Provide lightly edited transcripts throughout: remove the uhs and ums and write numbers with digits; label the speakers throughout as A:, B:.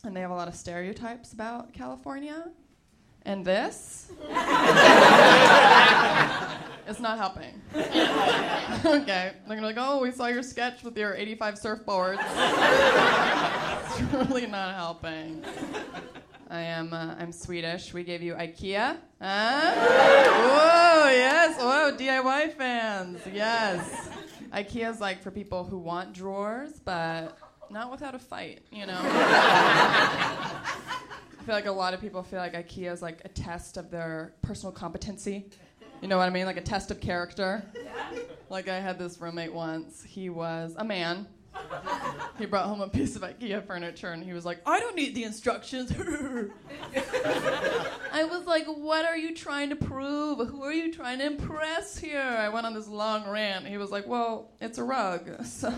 A: and they have a lot of stereotypes about California. And this is not helping. Okay, they're gonna be like, oh, we saw your sketch with your 85 surfboards. It's really not helping. I'm Swedish. We gave you IKEA. Huh? Whoa, yes. Whoa, DIY fans. Yes. IKEA's like for people who want drawers, but not without a fight, you know? I feel like a lot of people feel like IKEA is like a test of their personal competency. You know what I mean? Like a test of character. Like I had this roommate once. He was a man. He brought home a piece of IKEA furniture and he was like, I don't need the instructions. I was like, what are you trying to prove? Who are you trying to impress here? I went on this long rant. He was like, well, it's a rug. So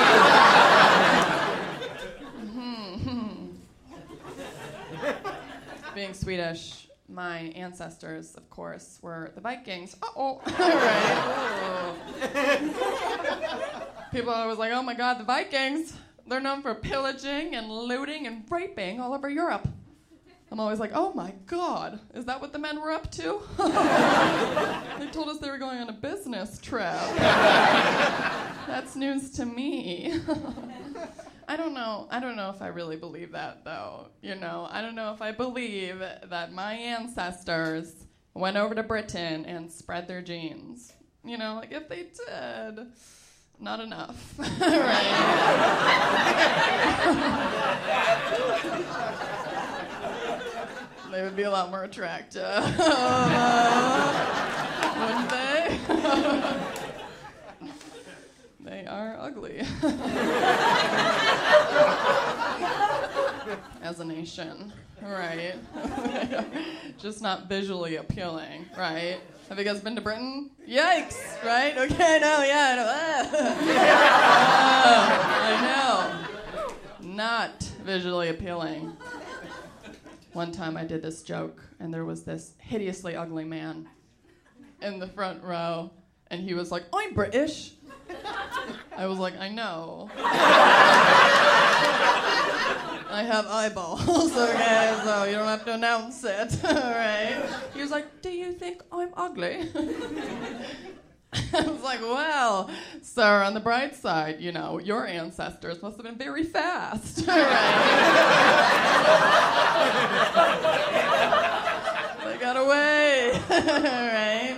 A: being Swedish, my ancestors, of course, were the Vikings. Uh-oh. Right. People always like, oh my God, the Vikings. They're known for pillaging and looting and raping all over Europe. I'm always like, oh my God, is that what the men were up to? They told us they were going on a business trip. That's news to me. I don't know if I really believe that, though. You know, I don't know if I believe that my ancestors went over to Britain and spread their genes. You know, like if they did, not enough, right? They would be a lot more attractive, wouldn't they? They are ugly. As a nation, right? Just not visually appealing, right? Have you guys been to Britain? Yikes, right? Okay, no, yeah, I know. Not visually appealing. One time I did this joke, and there was this hideously ugly man in the front row, and he was like, I'm British. I was like, I know. I have eyeballs, okay, so you don't have to announce it, right? He was like, do you think I'm ugly? I was like, well, sir, on the bright side, you know, your ancestors must have been very fast, right? They got away, right?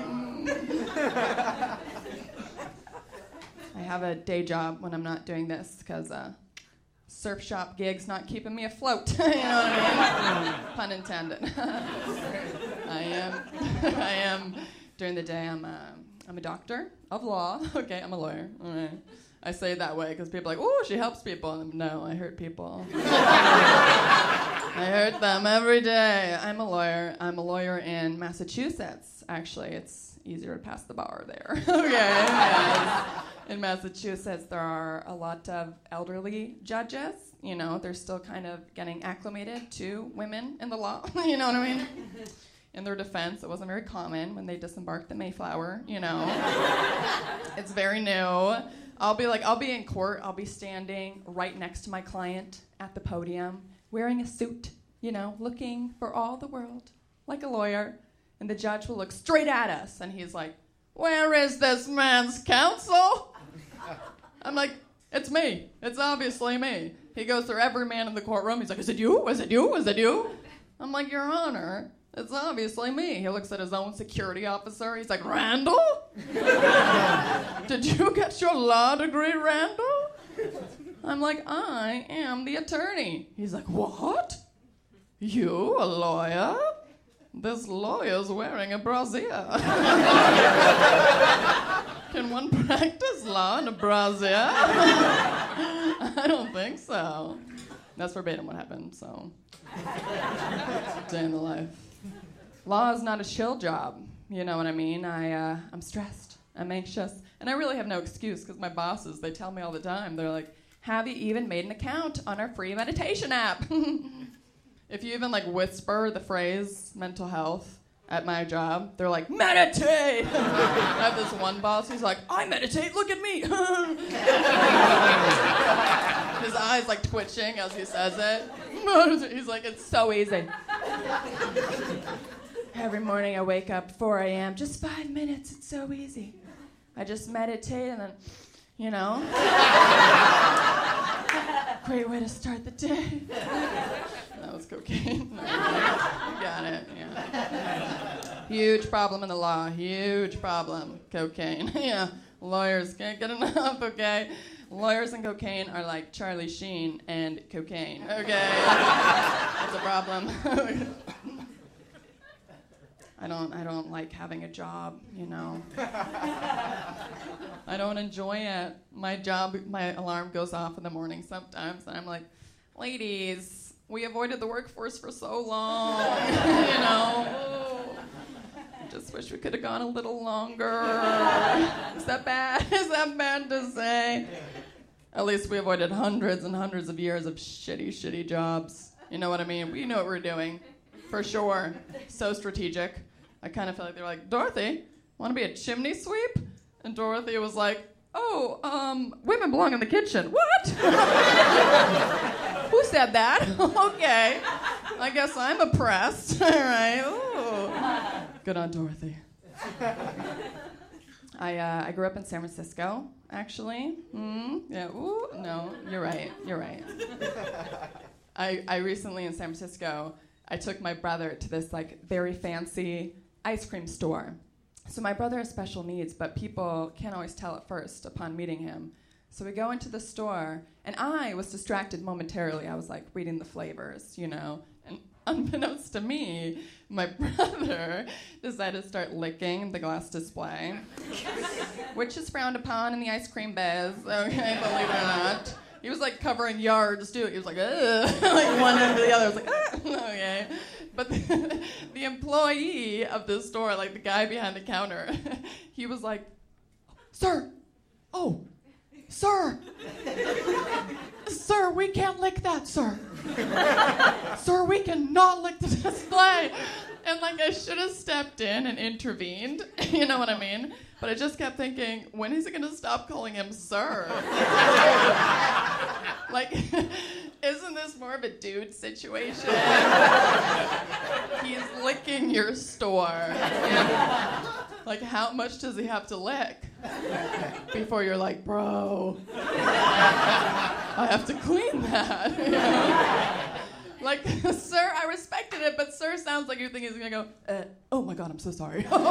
A: I have a day job when I'm not doing this because surf shop gig's not keeping me afloat. You know what I mean? Pun intended. I am during the day. I'm a doctor of law. Okay, I'm a lawyer. All right. I say it that way because people are like, "Oh, she helps people." And no, I hurt people. I hurt them every day. I'm a lawyer. I'm a lawyer in Massachusetts. Actually, it's easier to pass the bar there. Okay. Yes. In Massachusetts, there are a lot of elderly judges. You know, they're still kind of getting acclimated to women in the law. You know what I mean? In their defense, it wasn't very common when they disembarked the Mayflower, you know. It's very new. I'll be in court. I'll be standing right next to my client at the podium, wearing a suit, you know, looking for all the world like a lawyer. And the judge will look straight at us, and he's like, where is this man's counsel? I'm like, it's me. It's obviously me. He goes through every man in the courtroom. He's like, is it you? Is it you? Is it you? I'm like, Your Honor, it's obviously me. He looks at his own security officer. He's like, Randall? Did you get your law degree, Randall? I'm like, I am the attorney. He's like, what? You, a lawyer? This lawyer's wearing a brassiere. Can one practice law in a brassiere? I don't think so. That's verbatim what happened, so. Day in the life. Law is not a chill job, you know what I mean? I'm stressed, I'm anxious, and I really have no excuse because my bosses, they tell me all the time, they're like, have you even made an account on our free meditation app? If you even like whisper the phrase mental health at my job, they're like, meditate! I have this one boss who's like, I meditate, look at me! His eyes like twitching as he says it. He's like, it's so easy. Every morning I wake up 4 a.m. Just 5 minutes. It's so easy. I just meditate and then, you know. Great way to start the day. That was cocaine. No, you got it. Yeah. Huge problem in the law. Huge problem. Cocaine. Yeah. Lawyers can't get enough. Okay. Lawyers and cocaine are like Charlie Sheen and cocaine. Okay. That's a problem. I don't like having a job, you know. I don't enjoy it. My alarm goes off in the morning sometimes, and I'm like, ladies, we avoided the workforce for so long, you know. I just wish we could have gone a little longer. Is that bad? Is that bad to say? At least we avoided hundreds and hundreds of years of shitty jobs. You know what I mean? We know what we're doing, for sure. So strategic. I kind of felt like they were like, Dorothy, want to be a chimney sweep? And Dorothy was like, women belong in the kitchen. What? Who said that? Okay. I guess I'm oppressed. All right. Ooh. Good on Dorothy. I grew up in San Francisco, actually. Yeah. Ooh. No, you're right. I recently in San Francisco, I took my brother to this like very fancy ice cream store. So my brother has special needs, but people can't always tell at first upon meeting him. So we go into the store, and I was distracted momentarily. I was like reading the flavors, you know, and unbeknownst to me, my brother decided to start licking the glass display, which is frowned upon in the ice cream biz, okay, believe it or not. He was like covering yards too. He was like, ugh, like one after the other. I was like, ah, okay. But the employee of the store, like the guy behind the counter, he was like, sir, we can't lick that, sir. Sir, we cannot lick the display. And like I should have stepped in and intervened, you know what I mean? But I just kept thinking, when is he going to stop calling him sir? Like, isn't this more of a dude situation? He's licking your store. Like, how much does he have to lick? Before you're like, bro, I have to clean that. You know? Like, sir, I respected it, but sir sounds like you think he's gonna go, oh my God, I'm so sorry. Whoa,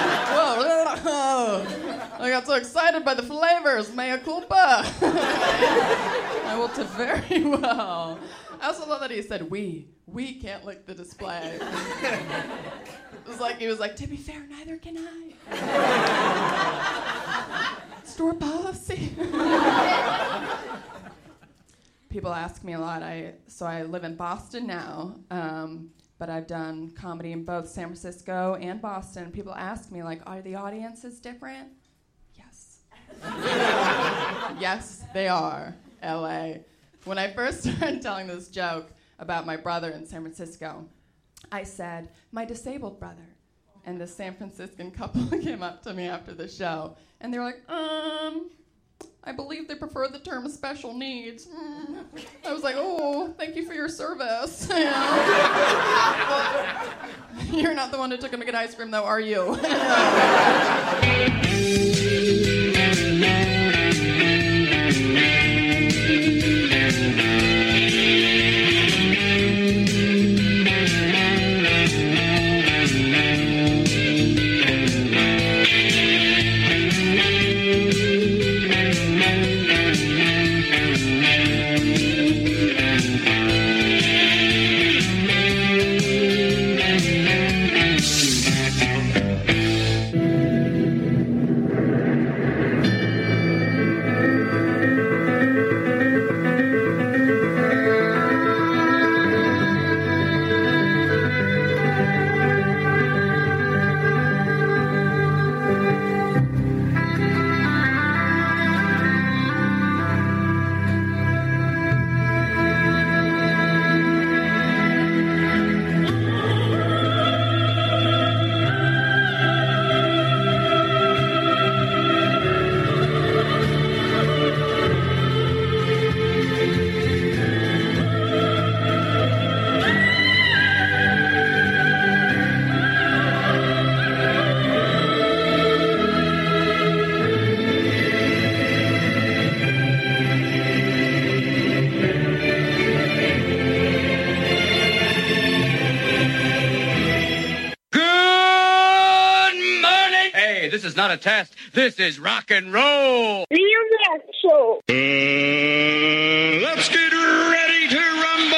A: I got so excited by the flavors, mea culpa. I will do very well. I also love that he said we can't lick the display. It was like, he was like, to be fair, neither can I. Store policy. People ask me a lot. So I live in Boston now, but I've done comedy in both San Francisco and Boston. People ask me, like, are the audiences different? Yes. Yes, they are, LA. When I first started telling this joke about my brother in San Francisco, I said, my disabled brother. And the San Franciscan couple came up to me after the show, and they were like, I believe they prefer the term special needs. I was like, oh, thank you for your service. You know? You're not the one who took him to get ice cream, though, are you?
B: This is not a test. This is rock and roll.
C: Liam Left Show.
B: Let's get ready to rumble.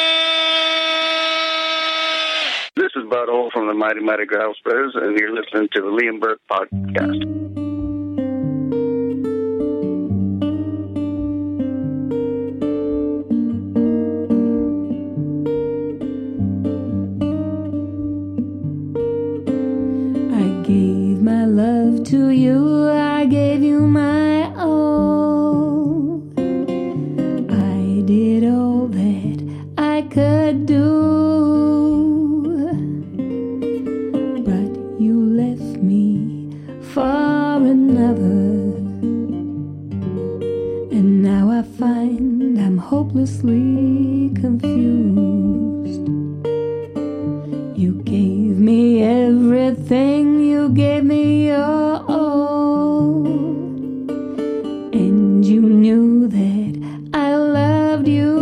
D: This is Bud Old from the Mighty Mighty Grouse Brothers, and you're listening to the Liam Burke Podcast.
E: Love to you, I gave you my all. I did all that I could do, but you left me for another, and now I find I'm hopelessly confused. You gave me everything, you gave me your all, and you knew that I loved you,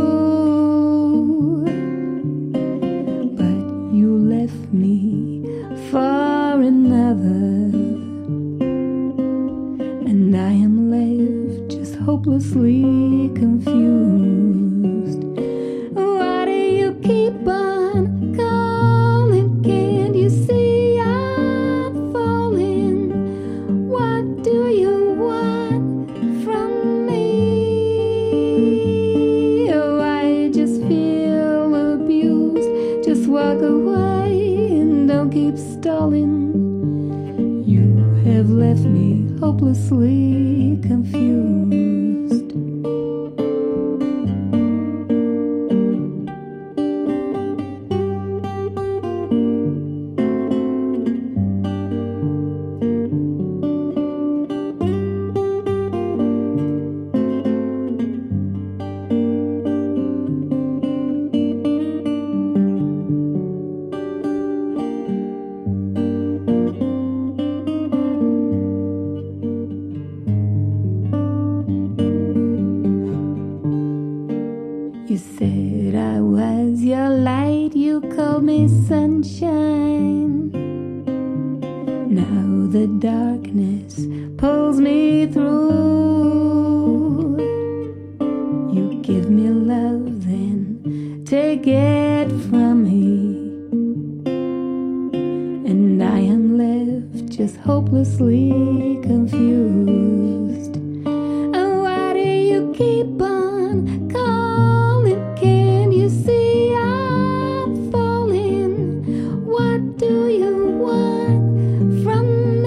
E: but you left me for another, and I am left just hopelessly confused. Why do you keep on calling? Can't you see I'm falling? What do you want from me? Oh, I just feel abused. Just walk away and don't keep stalling. You have left me hopelessly confused. You said I was your light, you called me sunshine. Now the darkness pulls me through. You give me love, then take it from me, and I am left just hopelessly confused. Oh, why do you keep on calling? Can you see I'm falling? What do you want from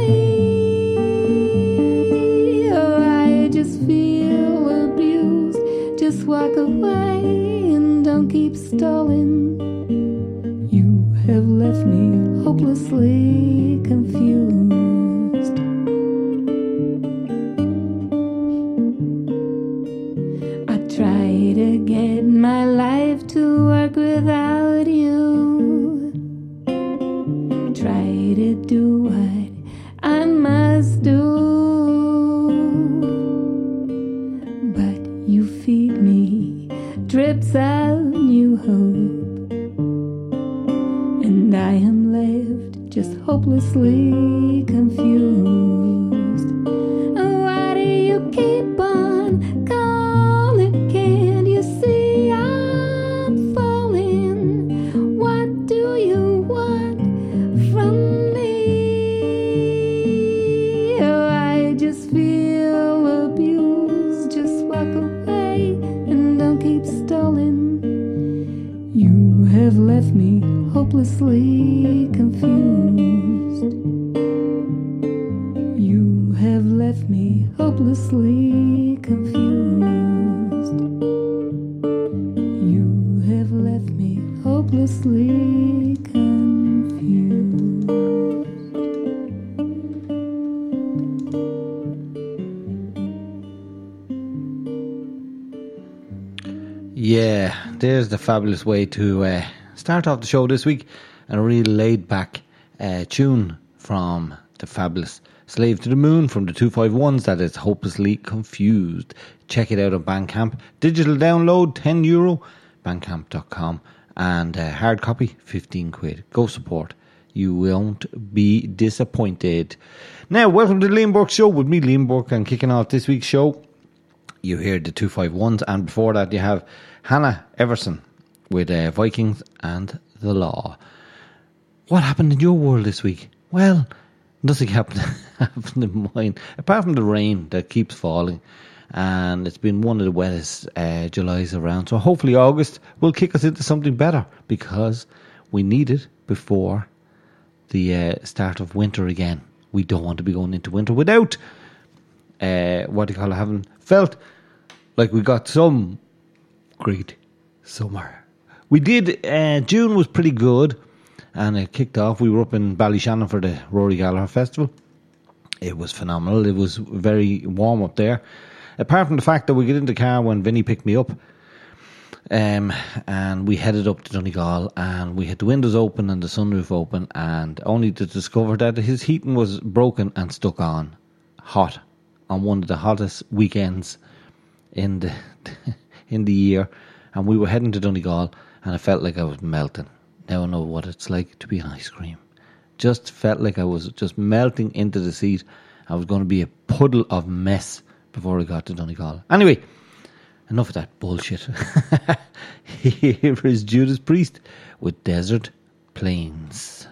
E: me? Oh, I just feel abused. Just walk away and don't keep stalling. You have left me hopelessly confused. I try to get my life to work without you. Try to do what I must do, but you feed me drips of new hope, and I am left just hopelessly confused. Why do you keep on calling? Can't you see I'm falling? What do you want from me? Oh, I just feel abused. Just walk away and don't keep stalling. You have left me hopelessly confused. You have left me hopelessly confused. You have left me hopelessly confused.
F: Yeah, there's the fabulous way to start off the show this week, and a really laid back tune from the fabulous Slave to the Moon from the 251s, that is Hopelessly Confused. Check it out on Bandcamp. Digital download €10, bandcamp.com, and hard copy £15. Go support You won't be disappointed. Now, welcome to the Liam Burke Show with me, Liam Burke, and kicking off this week's show, you hear the 251s, and before that you have Hannah Everson with Vikings and the Law. What happened in your world this week? Well, nothing happened in mine, apart from the rain that keeps falling, and it's been one of the wettest Julys around, so hopefully August will kick us into something better, because we need it before the start of winter again. We don't want to be going into winter without having felt like we got some great summer. We did. June was pretty good, and it kicked off. We were up in Ballyshannon for the Rory Gallagher Festival. It was phenomenal. It was very warm up there. Apart from the fact that we get in the car when Vinny picked me up, and we headed up to Donegal, and we had the windows open and the sunroof open, and only to discover that his heating was broken and stuck on hot on one of the hottest weekends in the year, and we were heading to Donegal, and I felt like I was melting. Now I know what it's like to be an ice cream. Just felt like I was just melting into the seat. I was going to be a puddle of mess before I got to Donegal. Anyway, enough of that bullshit. Here is Judas Priest with Desert Plains.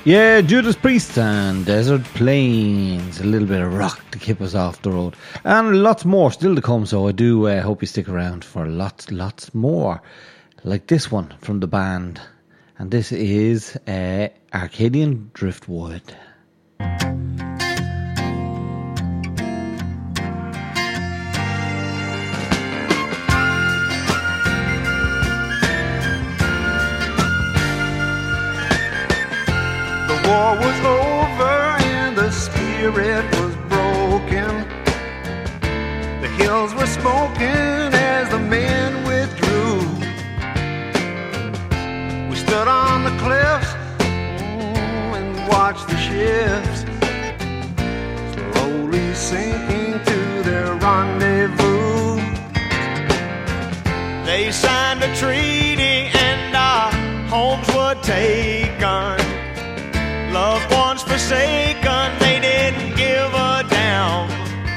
F: Yeah, Judas Priest and Desert Plains. A little bit of rock to keep us off the road. And lots more still to come, so I do hope you stick around for lots more. Like this one from the band. And this is Arcadian Driftwood.
C: The war was over and the spirit was broken. The hills were smoking as the men withdrew. We stood on the cliffs and watched the ships slowly sinking to their rendezvous.
G: They signed a treaty and our homes were taken. Loved ones forsaken, they didn't give a damn.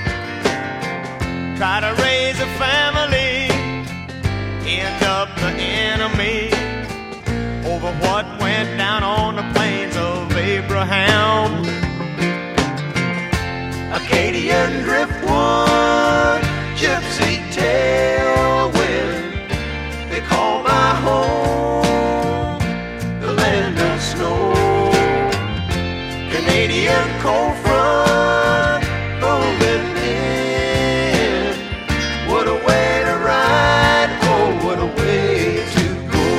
G: Try to raise a family, end up the enemy over what went down on the plains of Abraham.
C: Acadian driftwood, gypsy tailwind, they call my home the land of snow. Canadian cold front moving in. What a way to ride, oh, what a way to go.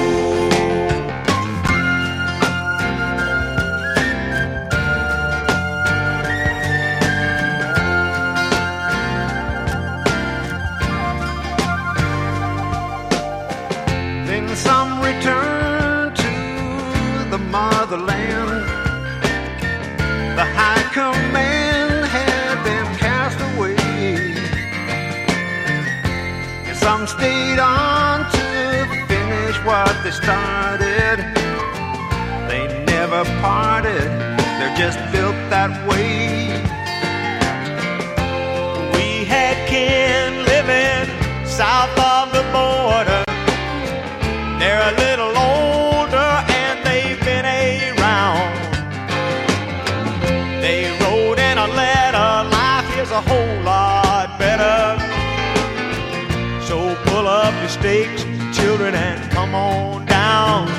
C: Then some return to the motherland. The high command had them cast away, and some stayed on to finish what they started. They never parted, they're just built that way.
G: We had kin living south of the border. They're a little older and they've been around. They wrote in a letter, life is a whole lot better. So pull up your stakes, children, and come on down.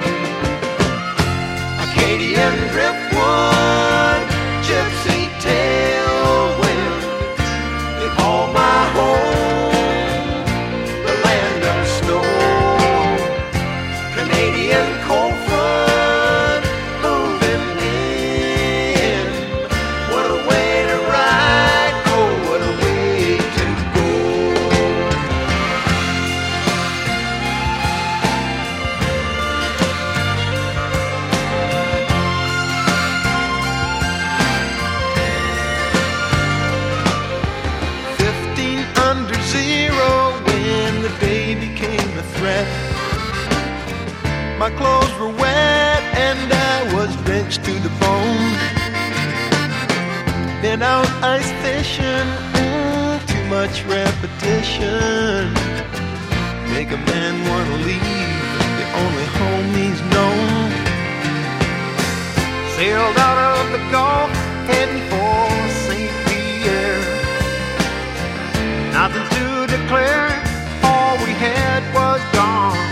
C: Acadian driftwood, gypsy tailwind, they call my home the land of snow. Canadian cold front moving in. What a way to ride, oh, what a way to go. 15 under zero when the day became a threat. My clothes were wet and I was drenched to the bone. Been out ice fishing, too much repetition. Make a man wanna leave the only home he's known. Sailed out of the Gulf, heading for St. Pierre. Nothing to declare, all we had was gone.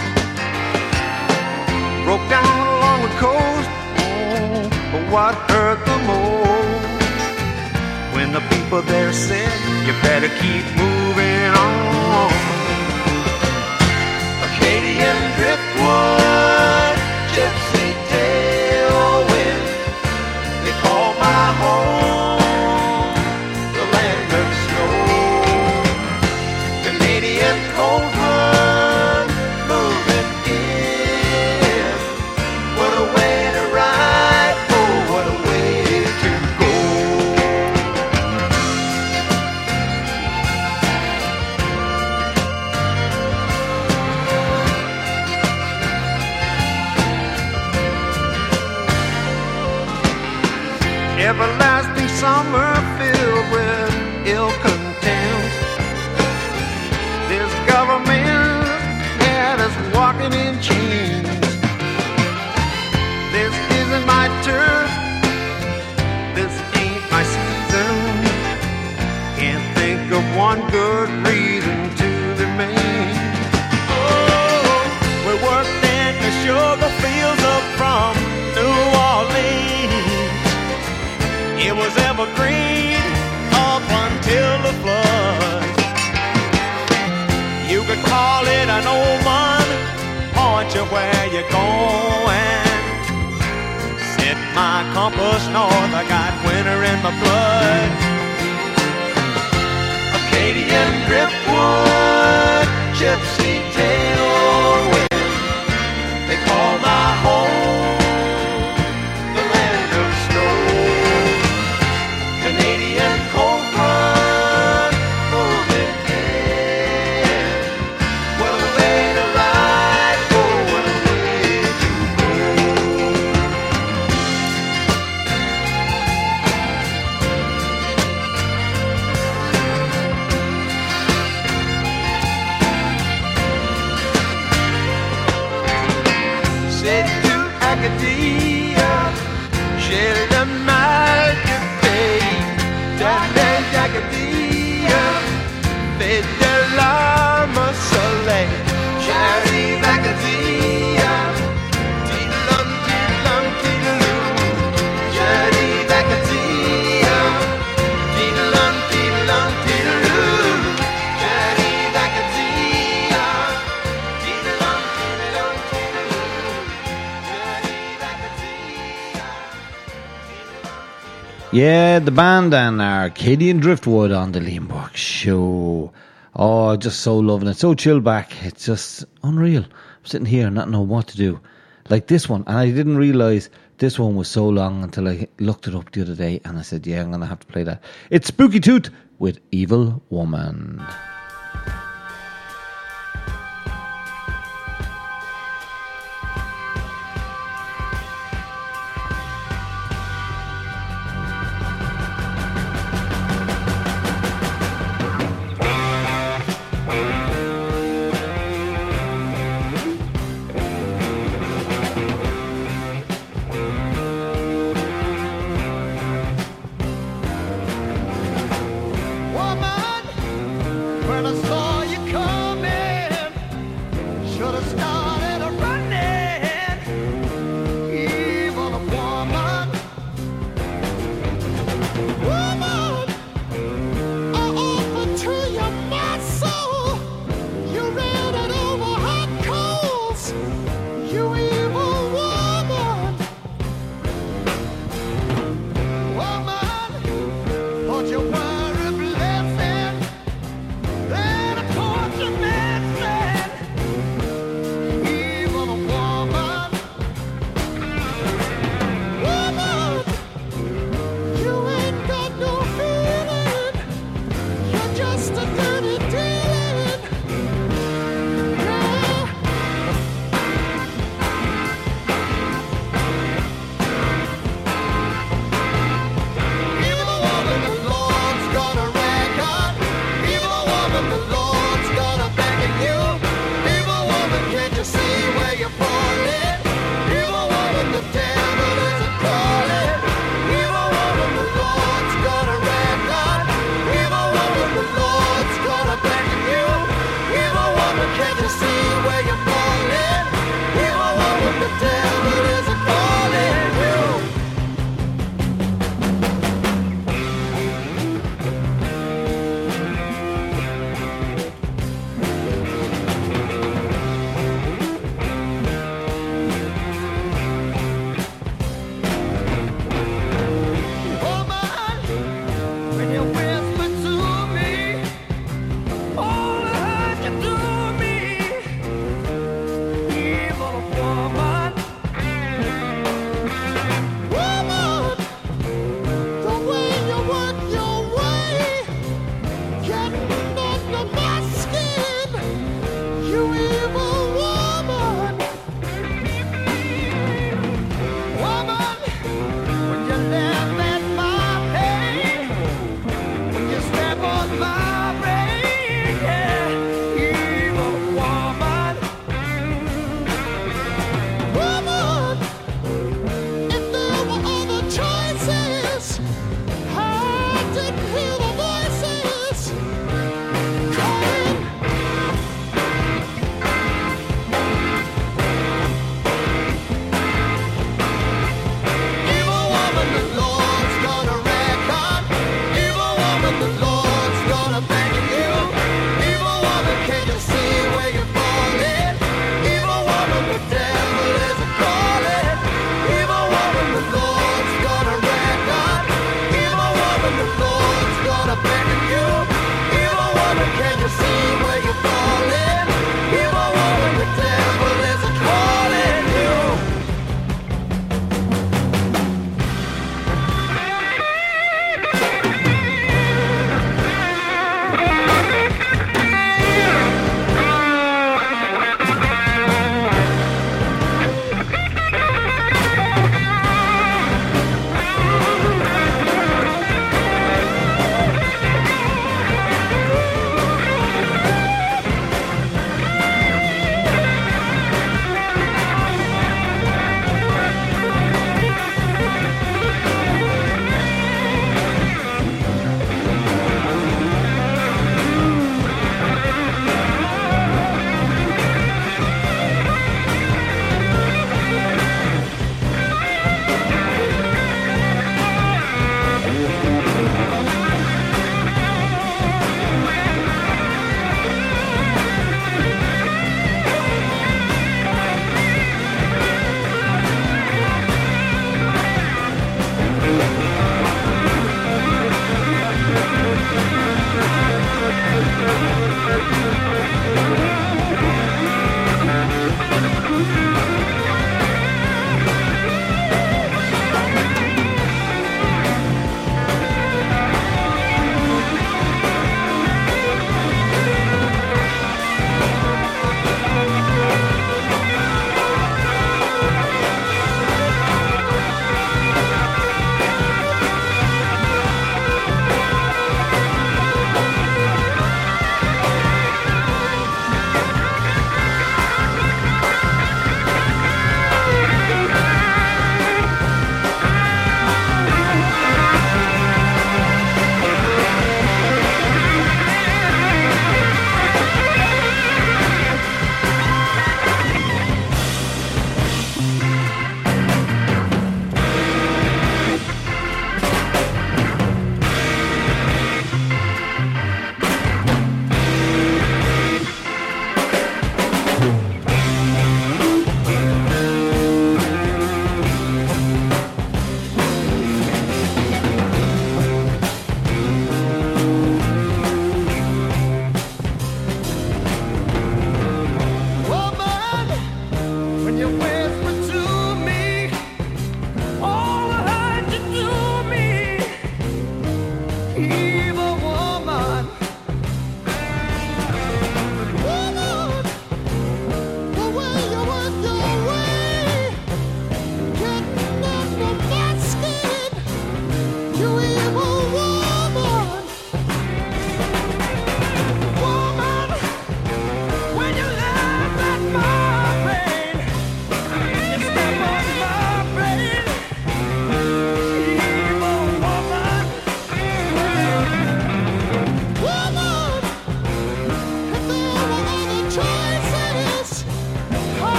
C: Broke down along the coast, but what hurt the most? When the people there said, you better keep moving on. Acadian driftwood, gypsy tailwind, they call my home the land of snow. Canadian cold front moving in. What a way to ride, oh, what a way to go. Everlasting summer filled with ill content. This government had us walking in chains. This isn't my turn good reason to remain.
G: Oh, we worked in the sugar fields up from New Orleans. It was evergreen up until the flood. You could call it an old one, point you where you're going. Set my compass north, I got winter in my blood.
C: Acadian driftwood, gypsy tailwind, they call my home the land of snow. Canadian cold front, moving in. What a way to ride, oh, what a way to go. Said to Acadia, j'ai le mal de paix. D'aller d'Acadia, fait de l'âme au soleil. J'arrive à Acadia, tidalum, tidalum, tidalou. J'arrive à Acadia, tidalum, tidalum, tidalou. J'arrive à Acadia, tidalum, tidalum, tidalou.
F: Yeah, the band and Arcadian Driftwood on the Liam Burke Show. Oh, just so loving it. So chill back. It's just unreal. I'm sitting here not knowing what to do. Like this one. And I didn't realise this one was so long until I looked it up the other day. And I said, yeah, I'm going to have to play that. It's Spooky Tooth with Evil Woman.
G: Woman,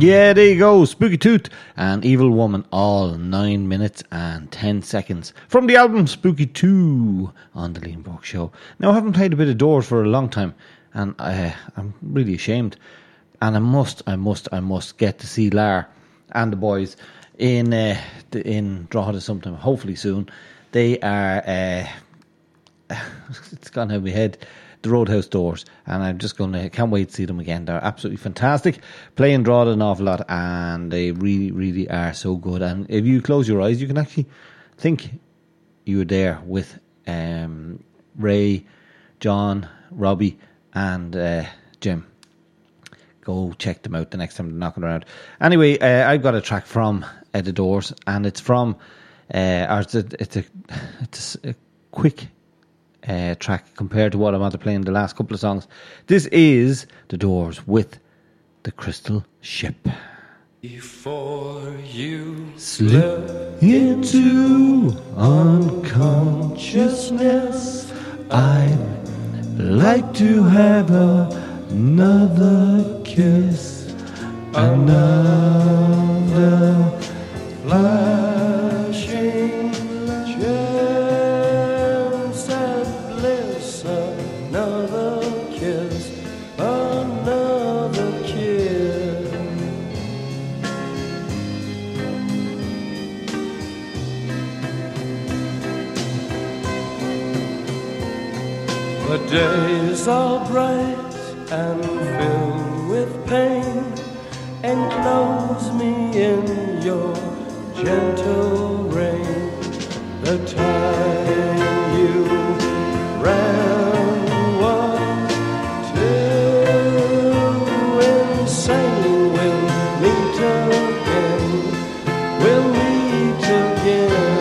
F: Yeah, there you go. Spooky Tooth and Evil Woman, all 9 minutes and 10 seconds from the album Spooky 2 on the Liam Burke Show. Now, I haven't played a bit of Doors for a long time, and I'm really ashamed. And I must get to see Lar and the boys in Drogheda sometime, hopefully soon. They are, it's gone out of my head, the Roadhouse Doors, and I'm just can't wait to see them again. They're absolutely fantastic, playing Drogheda an awful lot, and they really, really are so good. And if you close your eyes, you can actually think you were there with Ray, John, Robbie, and Jim. Go check them out the next time they're knocking around. Anyway, I've got a track from The Doors, and it's from it's a quick track compared to what I'm after playing the last couple of songs. This is The Doors with The Crystal Ship.
H: Before you
F: slip into unconsciousness, I'd like to have another kiss, another flashing chance at bliss, another kiss, another kiss. The days are bright and filled with pain, enclose me in your gentle rain. The time you ran was too insane. We'll meet again, we'll meet again.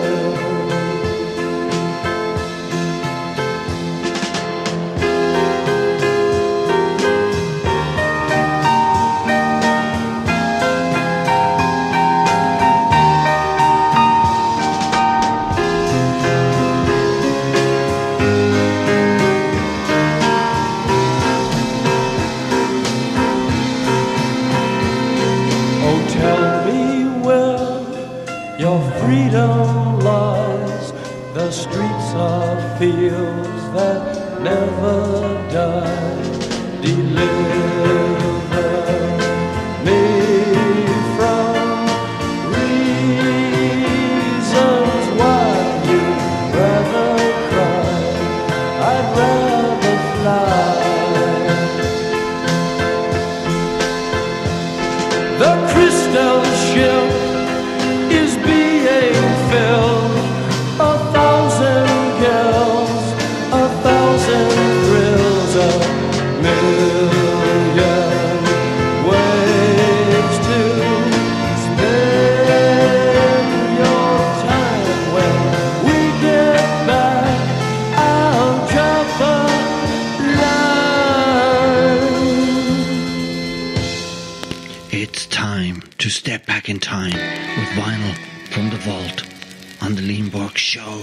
F: Freedom lies, the streets are fields that never die. Deliver me from reasons why you'd rather cry, I'd rather fly. The crystal ship is being filled, 1,000 girls, 1,000 thrills, 1,000,000 ways to spend your time. When we get back, I'll drop a line.
I: It's time to step back in time with vinyl from the vault on the Liam Burke Show.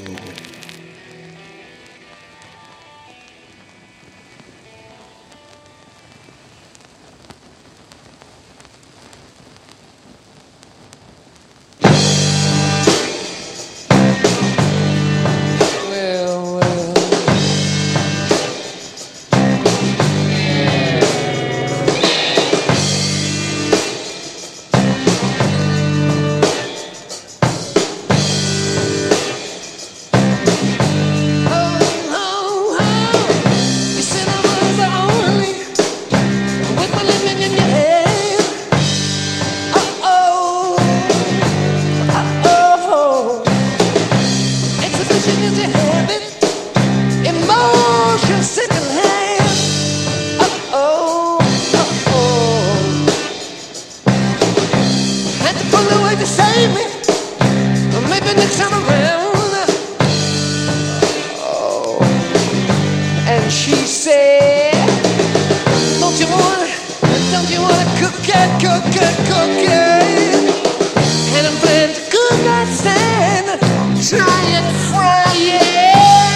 J: And I'm playing the good night stand, trying to fry it.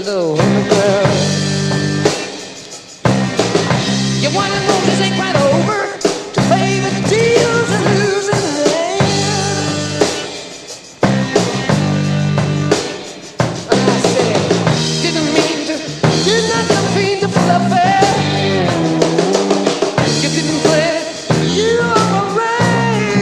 J: low on the ground. You wanna know this ain't quite over? To play the deals and losing hand. And I said, didn't mean to, did not mean to bluff it. You didn't play it, you are right.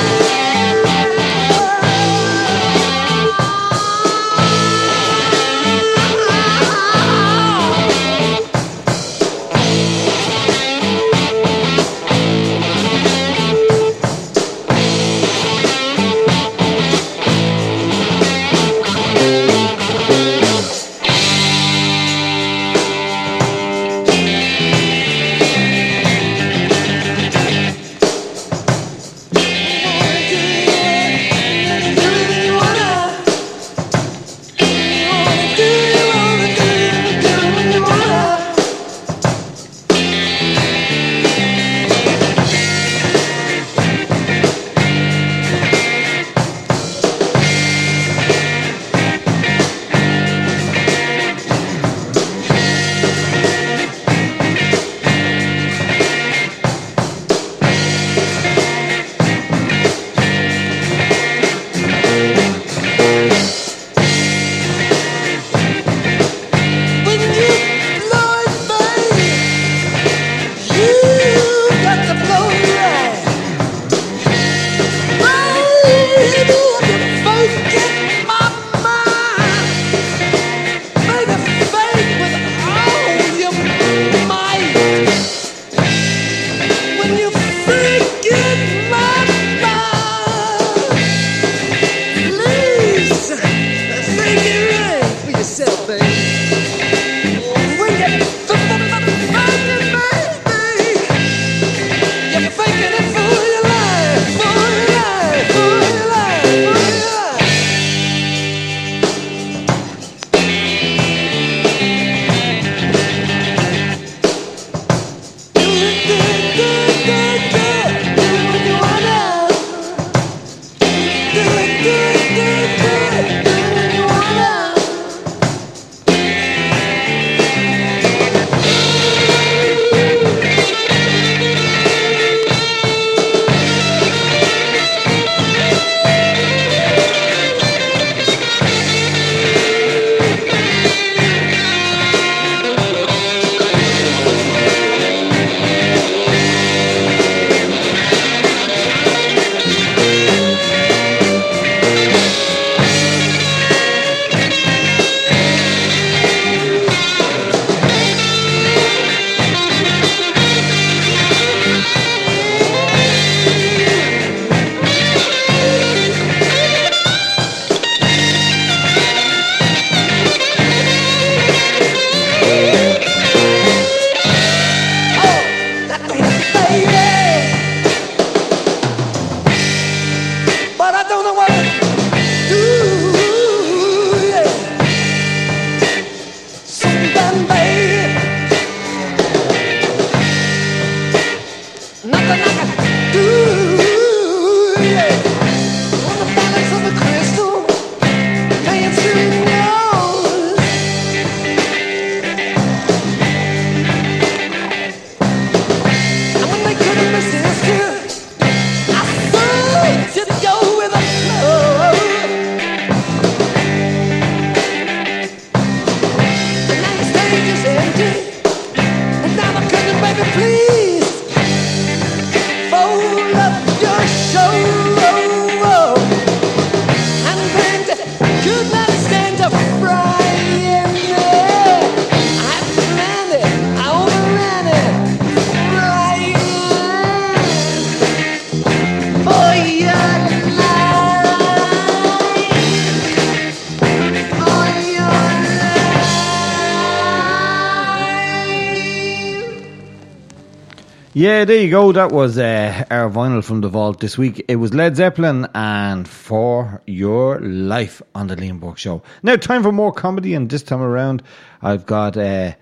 F: Yeah, there you go. That was our vinyl from the vault this week. It was Led Zeppelin and For Your Life on the Liam Burke Show. Now, time for more comedy, and this time around I've got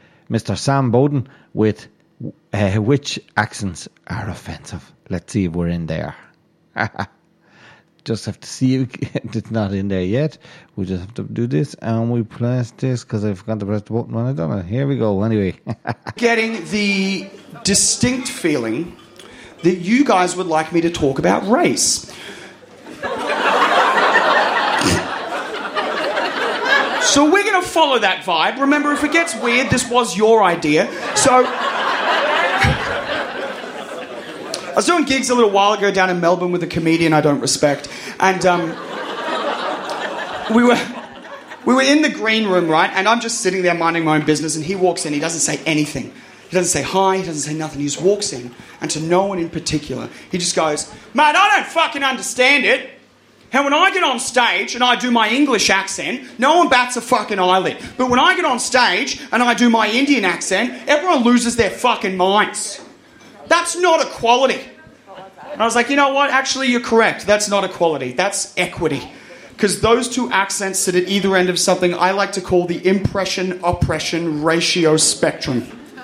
F: Mr. Sam Bowden with Which Accents Are Offensive. Let's see if we're in there. just have to see it. It's not in there yet. We just have to do this, and we press this because I forgot to press the button when I done it. Here we go. Anyway,
K: getting the distinct feeling that you guys would like me to talk about race. So we're going to follow that vibe. Remember, if it gets weird, this was your idea. So I was doing gigs a little while ago down in Melbourne with a comedian I don't respect, and we were in the green room, right? And I'm just sitting there minding my own business, and he walks in. He doesn't say anything. He doesn't say hi. He doesn't say nothing. He just walks in, and to no one in particular, he just goes, "Mate, I don't fucking understand it. How when I get on stage and I do my English accent, no one bats a fucking eyelid. But when I get on stage and I do my Indian accent, everyone loses their fucking minds. That's not equality." And I was like, you know what? Actually, you're correct. That's not equality. That's equity. Because those two accents sit at either end of something I like to call the impression-oppression ratio spectrum.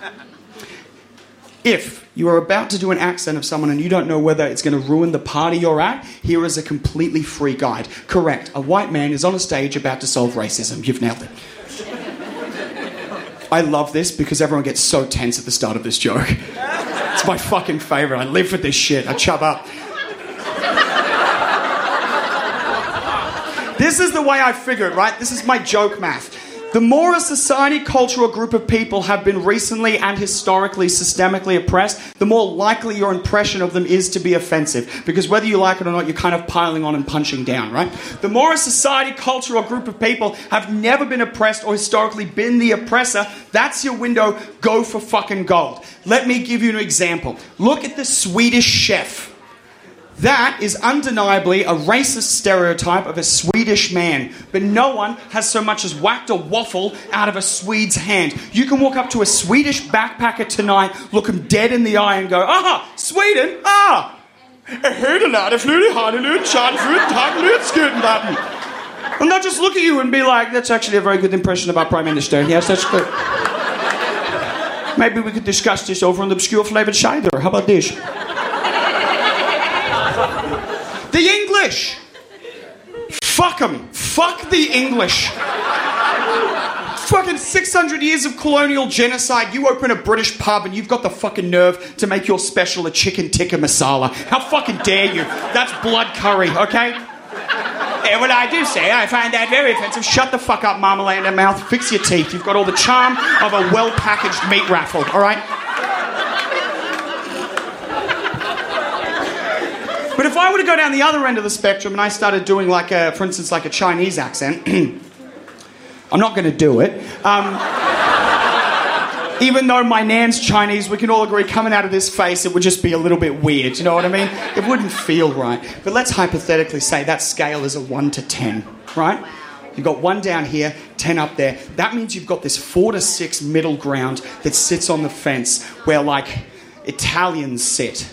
K: If you are about to do an accent of someone and you don't know whether it's going to ruin the party you're at, here is a completely free guide. Correct. A white man is on a stage about to solve racism. You've nailed it. I love this because everyone gets so tense at the start of this joke. It's my fucking favourite. I live for this shit. I chub up. This is the way I figure it, right? This is my joke math. The more a society, culture, or group of people have been recently and historically systemically oppressed, the more likely your impression of them is to be offensive. Because whether you like it or not, you're kind of piling on and punching down, right? The more a society, culture, or group of people have never been oppressed or historically been the oppressor, that's your window. Go for fucking gold. Let me give you an example. Look at the Swedish chef. That is undeniably a racist stereotype of a Swedish man. But no one has so much as whacked a waffle out of a Swede's hand. You can walk up to a Swedish backpacker tonight, look him dead in the eye and go, "Aha, Sweden, ah! And they'll just look at you and be like, "That's actually a very good impression of our Prime Minister. Yes, that's good. Maybe we could discuss this over an obscure flavoured cider. How about this?" The English! Fuck them. Fuck the English. Fucking 600 years of colonial genocide. You open a British pub and you've got the fucking nerve to make your special a chicken tikka masala. How fucking dare you? That's blood curry, okay? Yeah, well, I do say I find that very offensive. Shut the fuck up, marmalade in mouth. Fix your teeth. You've got all the charm of a well-packaged meat raffle, all right? But if I were to go down the other end of the spectrum and I started doing, for instance, a Chinese accent, I'm not going to do it. Even though my nan's Chinese, we can all agree coming out of this face, it would just be a little bit weird, you know what I mean? It wouldn't feel right. But let's hypothetically say that scale is a 1 to 10, right? You've got 1 down here, 10 up there. That means you've got this 4 to 6 middle ground that sits on the fence where, Italians sit.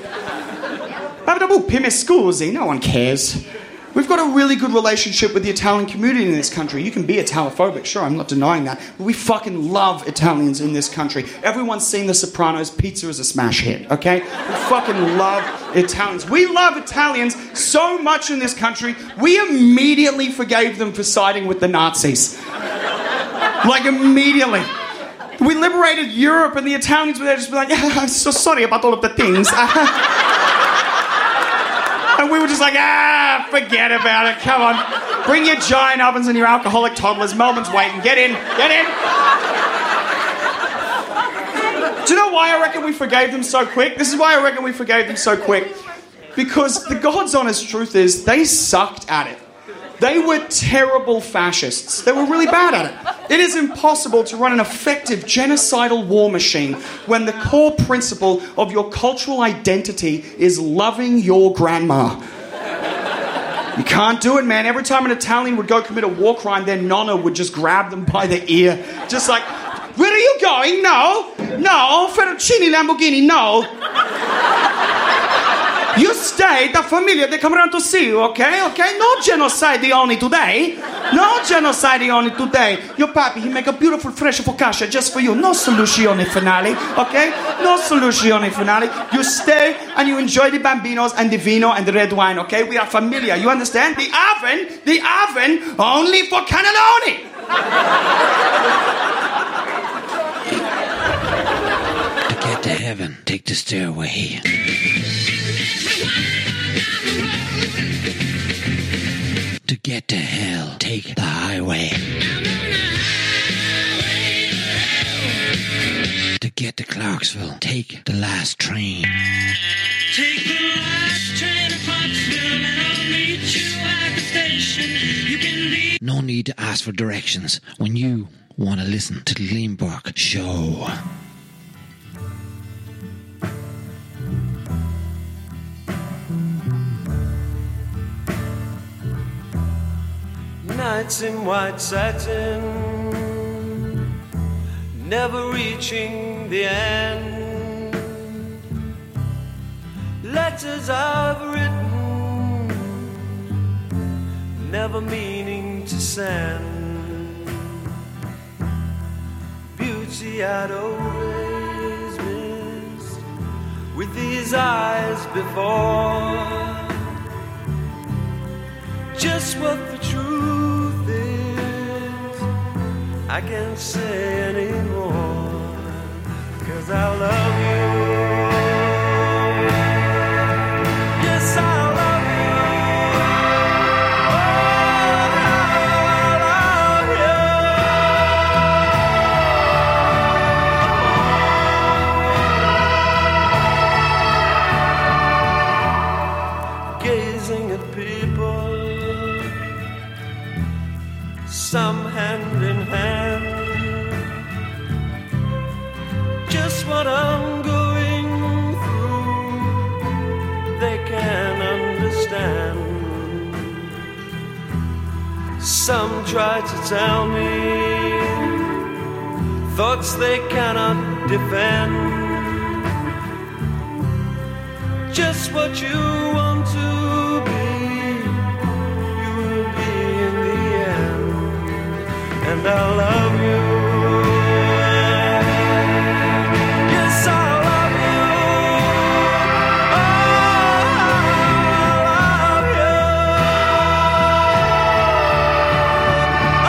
K: Scusi, no one cares. We've got a really good relationship with the Italian community in this country. You can be Italophobic, sure, I'm not denying that. But we fucking love Italians in this country. Everyone's seen The Sopranos. Pizza is a smash hit, okay? We fucking love Italians. We love Italians so much in this country, we immediately forgave them for siding with the Nazis. Immediately. We liberated Europe and the Italians were there just like, "I'm so sorry about all of the things." And we were just like, forget about it. Come on. Bring your giant ovens and your alcoholic toddlers. Melbourne's waiting. Get in. Get in. Do you know why I reckon we forgave them so quick? This is why I reckon we forgave them so quick. Because the God's honest truth is they sucked at it. They were terrible fascists. They were really bad at it. It is impossible to run an effective genocidal war machine when the core principle of your cultural identity is loving your grandma. You can't do it, man. Every time an Italian would go commit a war crime, their nonna would just grab them by the ear. Just like, "Where are you going? No. No. Fettuccine Lamborghini, no. You stay, the famiglia, they come around to see you, okay? Okay? No genocide only today. No genocidione today. Your papi, he make a beautiful fresh focaccia just for you. No soluzione finale, okay? No soluzione finale. You stay and you enjoy the bambinos and the vino and the red wine, okay? We are familiar, you understand? The oven, only for cannelloni.
I: To get to heaven, take the stairway. To get to hell, take the highway. To get to Clarksville, take the last train.
J: Take the last train to Pottsville and I'll meet you at the station. You can be.
I: No need to ask for directions when you want to listen to the Liam Burke Show.
L: Nights in white satin, never reaching the end. Letters I've written, never meaning to send. Beauty I'd always missed with these eyes before. Just what the truth is, I can't say anymore, 'cause I love you. Yes, I love you. Oh, I love you. Gazing at people, some hand in hand, just what I'm going through, they can understand. Some try to tell me thoughts they cannot defend. Just what you want to be, you will be in the end. And I love you. Yes, I love you. Oh, I love you. Oh,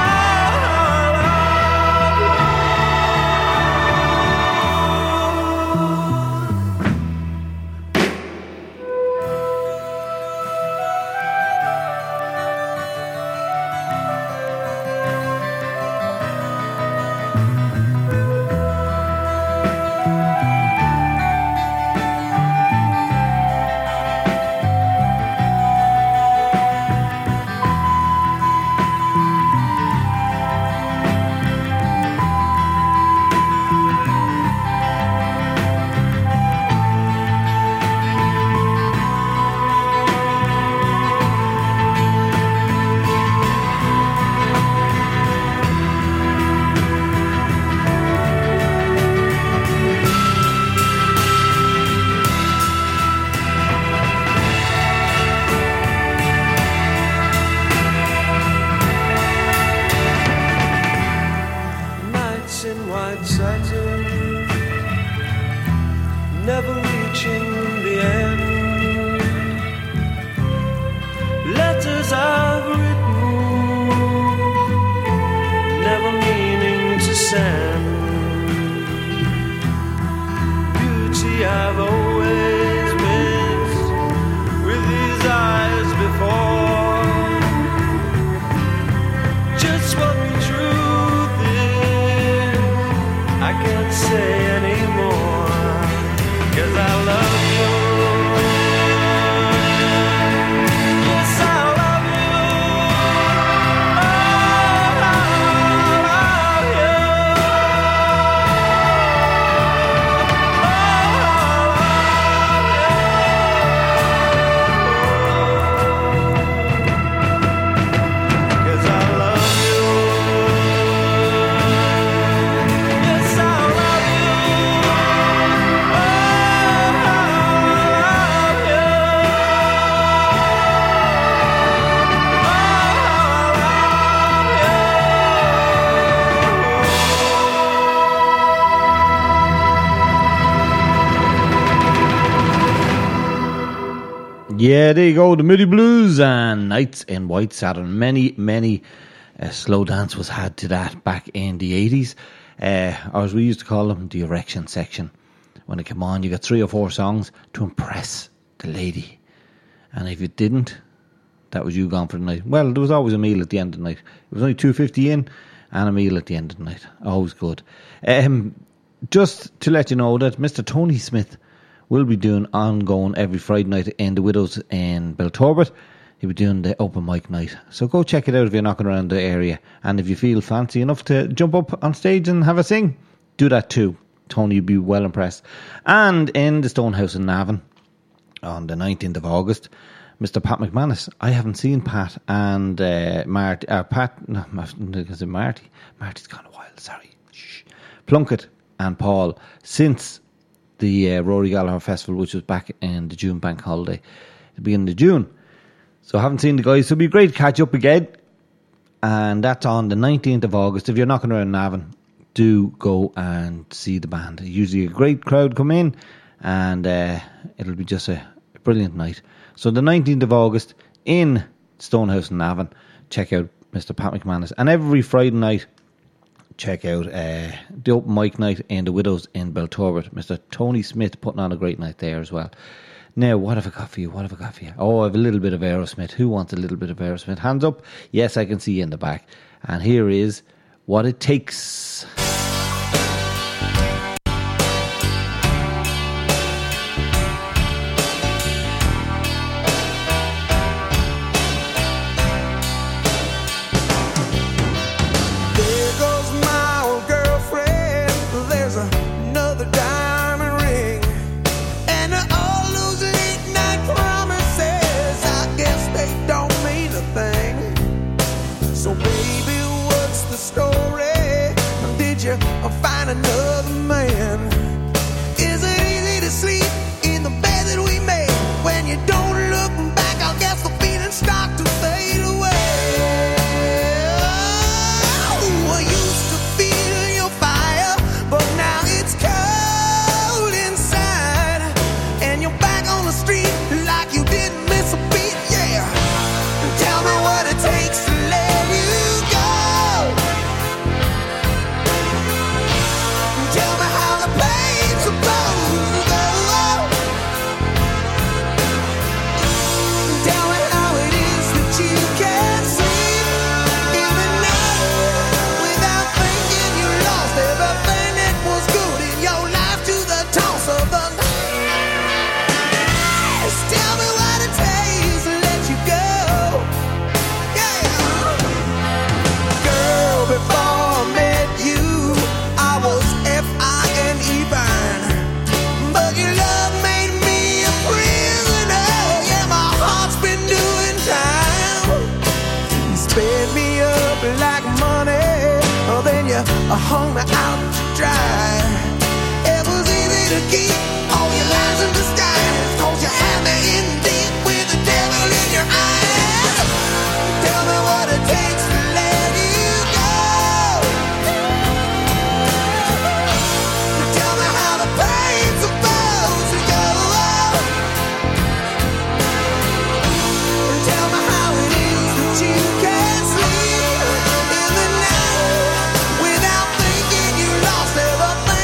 L: never reaching the end. Letters I've written, never meaning to send. Beauty I've always missed with these eyes before. Just what the truth is, I can't say anymore, 'cause I love you. Yes, I love you. Oh, I love you. Oh, I love you.
F: Yeah, there you go. The Moody Blues and Nights in White Saturn. Many slow dance was had to that back in the 80s. Or as we used to call them, the erection section. When it came on, you got 3 or 4 songs to impress the lady. And if you didn't, that was you gone for the night. Well, there was always a meal at the end of the night. It was only $2.50 in and a meal at the end of the night. Always good. Just to let you know that Mr. Tony Smith will be doing ongoing every Friday night in the Widows in Belturbet. He'll be doing the open mic night. So go check it out if you're knocking around the area. And if you feel fancy enough to jump up on stage and have a sing, do that too. Tony will be well impressed. And in the Stonehouse in Navan on the 19th of August, Mr. Pat McManus. I haven't seen Pat and Marty. Marty's gone a while, sorry. Shh. Plunkett and Paul since the Rory Gallagher Festival, which was back in the June bank holiday, the beginning of June. So I haven't seen the guys, so it'll be great to catch up again. And that's on the 19th of August. If you're knocking around Navan, do go and see the band. Usually a great crowd come in, and it'll be just a brilliant night. So the 19th of August in Stonehouse in Navan, check out Mr. Pat McManus. And every Friday night, check out the open mic night in the Widows in Belturbet. Mr. Tony Smith putting on a great night there as well. Now, what have I got for you? Oh, I have a little bit of Aerosmith. Who wants a little bit of Aerosmith? Hands up. Yes, I can see you in the back. And here is What It Takes.
J: Find another man. Is it easy to sleep in the bed that we made? When you don't look back, I guess the feelings start to fade away. I used to feel your fire, but now it's cold inside. And you're back on the street like you didn't miss a beat, yeah. Tell me what it takes to let you go. Tell me how the pain's supposed to go. Tell me how it is that you can't sleep in the night without thinking you lost everything that was good in your life to the toss of the night. Tell me what it takes to let you go. Yeah. Girl, before I met you, I was F-I-N-E fine, but your love made me a prisoner. Yeah, my heart's been doing time. You sped me up like money, then you hung me out to dry. It was easy to keep all your lies in disguise, 'cause you had me in deep with the devil in your eyes. Tell me what it takes to let you go. Tell me how the pain's supposed to go. Tell me how it is that you can't sleep in the night without thinking you lost everything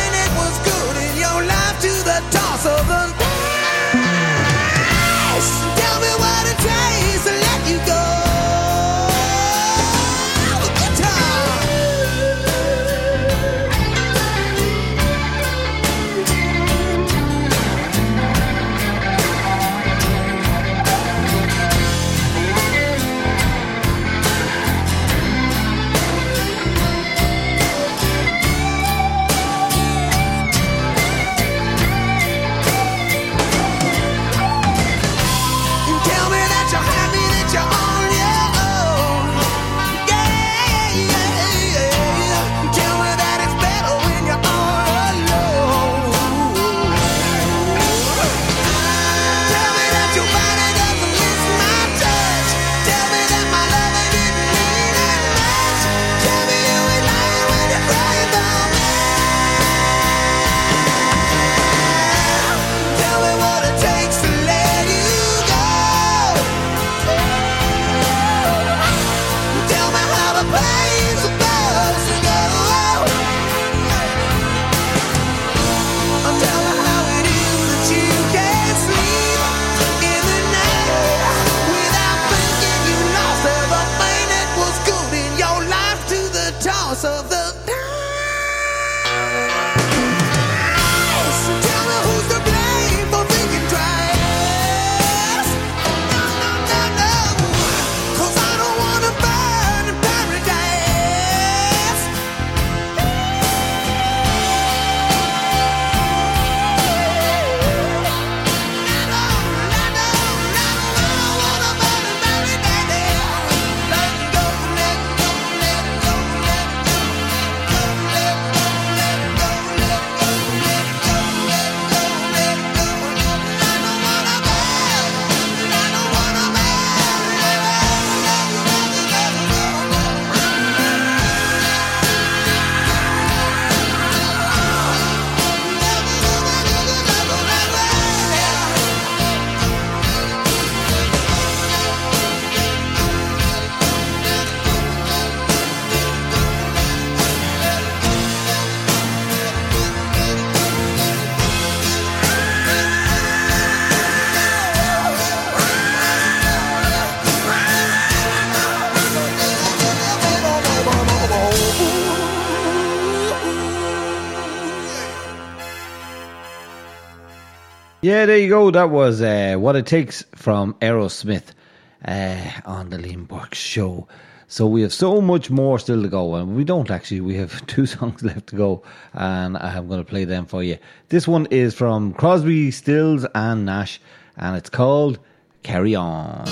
F: Yeah, there you go. That was What It Takes from Aerosmith on the Liam Burke Show. So we have so much more still to go, and we don't actually. We have 2 songs left to go, and I'm going to play them for you. This one is from Crosby, Stills and Nash, and it's called Carry On.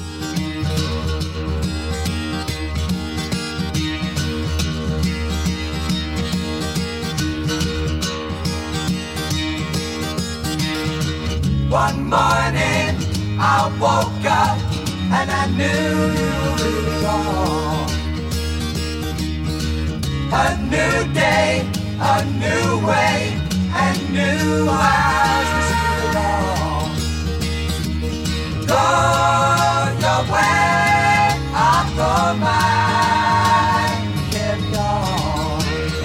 J: One morning I woke up and I knew it was wrong. A new day, a new way, and new eyes to see along. Go your way, I'll go mine, carry on.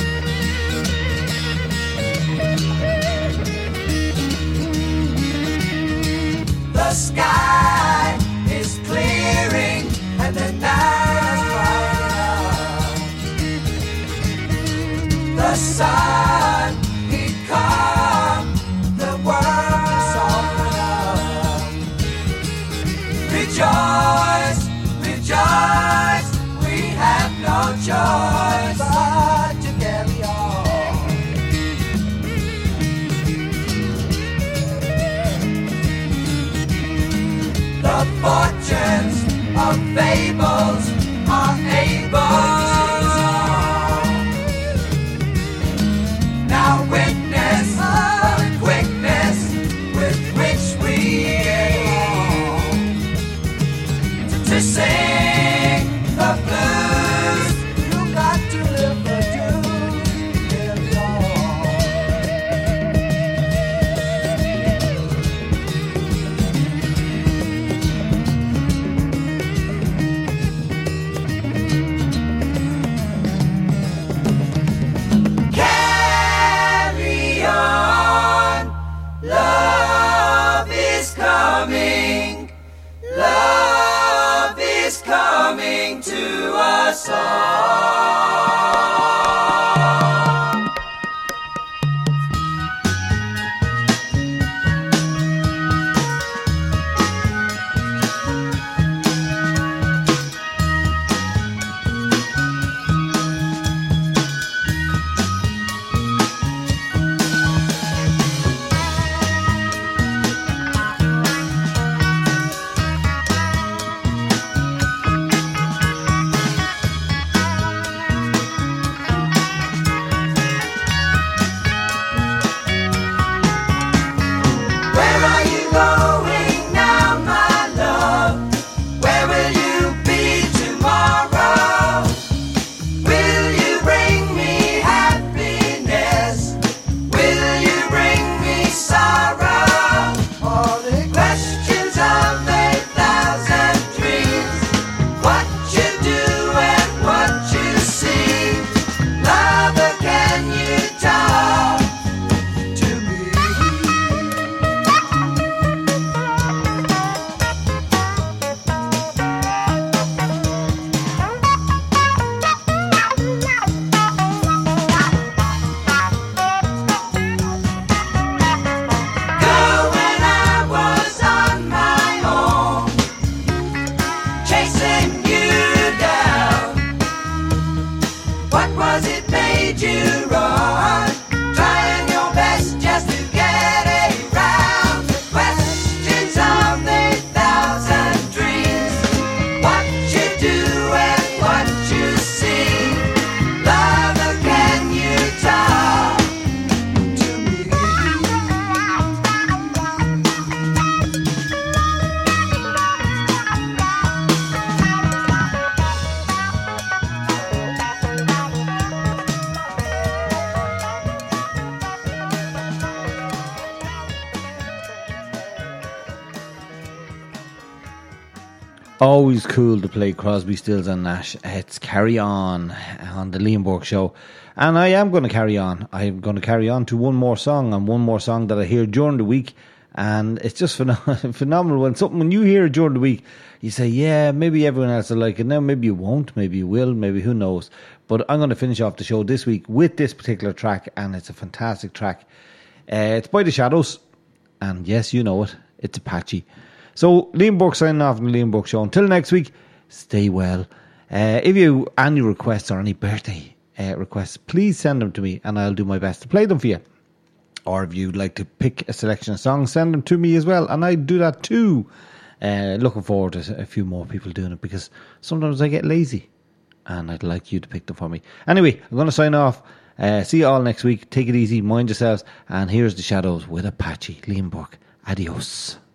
J: The sky is clearing and the night is bright. The sun, he come, the world is open up. Rejoice, rejoice, we have no choice but to carry on. The fortunes of fables are able to solve. Now witness the quickness with which we evolve to sing the blues. You got to live the truth. Carry Carry on, love is coming, love is coming to us all. Where are you going now, my love? Where will you be tomorrow? Will you bring me happiness? Will you bring me sorrow? All the questions of 1,000 dreams. What you do and what you see. Lover, can you talk to me? Girl, when I was on my own, chasing you down, what was it made you run? Trying your best just to get around the questions of 1,000 dreams. What you do and what you see. Lover, can you talk to me?
F: Always cool to play Crosby, Stills and Nash. It's Carry On the Liam Burke Show. And I am going to carry on. I'm going to carry on to one more song, and one more song that I hear during the week. And it's just phenomenal. When you hear it during the week, you say, yeah, maybe everyone else will like it. Now, maybe you won't. Maybe you will. Maybe who knows. But I'm going to finish off the show this week with this particular track. And it's a fantastic track. It's by The Shadows. And yes, you know it. It's Apache. So, Liam Burke signing off on the Liam Burke Show. Until next week, stay well. If you have any requests or any birthday requests, please send them to me and I'll do my best to play them for you. Or if you'd like to pick a selection of songs, send them to me as well, and I do that too. Looking forward to a few more people doing it, because sometimes I get lazy and I'd like you to pick them for me. Anyway, I'm going to sign off. See you all next week. Take it easy, mind yourselves, and here's the Shadows with Apache. Liam Burke. Adios.